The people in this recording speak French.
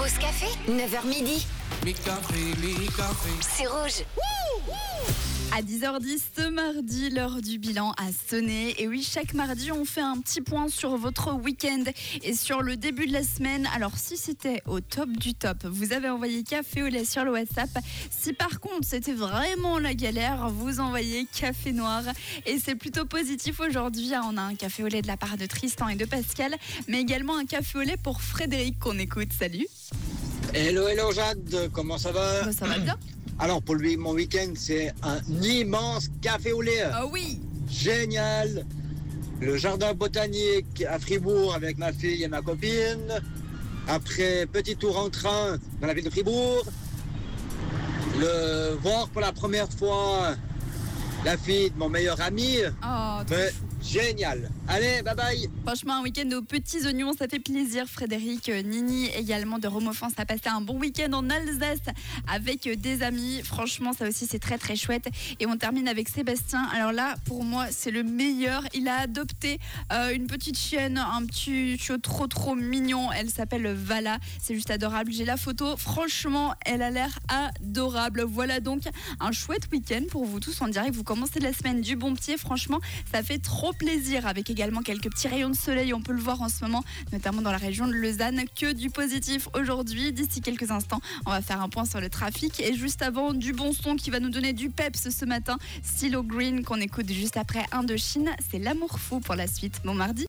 Pause café, 9h midi. C'est rouge. À 10h10 ce mardi, l'heure du bilan a sonné. Et oui, chaque mardi, on fait un petit point sur votre week-end et sur le début de la semaine. Alors, si c'était au top du top, vous avez envoyé café au lait sur le WhatsApp. Si par contre, c'était vraiment la galère, vous envoyez café noir. Et c'est plutôt positif aujourd'hui. On a un café au lait de la part de Tristan et de Pascal, mais également un café au lait pour Frédéric qu'on écoute. Salut. Hello Jade, comment ça va? Ça va bien? Alors pour mon week-end, c'est un immense café au lait. Ah oui. Génial. Le jardin botanique à Fribourg avec ma fille et ma copine. Après, petit tour en train dans la ville de Fribourg. Le voir pour la première fois la fille de mon meilleur ami. Oh, Mais génial. Allez, bye bye. Franchement, un week-end aux petits oignons, ça fait plaisir. Frédéric, Nini également de Romofans a passé un bon week-end en Alsace avec des amis. Franchement, ça aussi, c'est très très chouette. Et on termine avec Sébastien. Alors là, pour moi, c'est le meilleur. Il a adopté une petite chienne, un petit chiot trop mignon. Elle s'appelle Vala. C'est juste adorable. J'ai la photo. Franchement, elle a l'air adorable. Voilà donc un chouette week-end pour vous tous. On dirait que vous commencez la semaine du bon pied. Franchement, ça fait trop plaisir avec également quelques petits rayons de soleil, on peut le voir en ce moment, notamment dans la région de Lausanne. Que du positif aujourd'hui. D'ici quelques instants, on va faire un point sur le trafic et juste avant, du bon son qui va nous donner du peps ce matin. Stylo Green qu'on écoute juste après Indochine. C'est l'amour fou pour la suite. Bon mardi.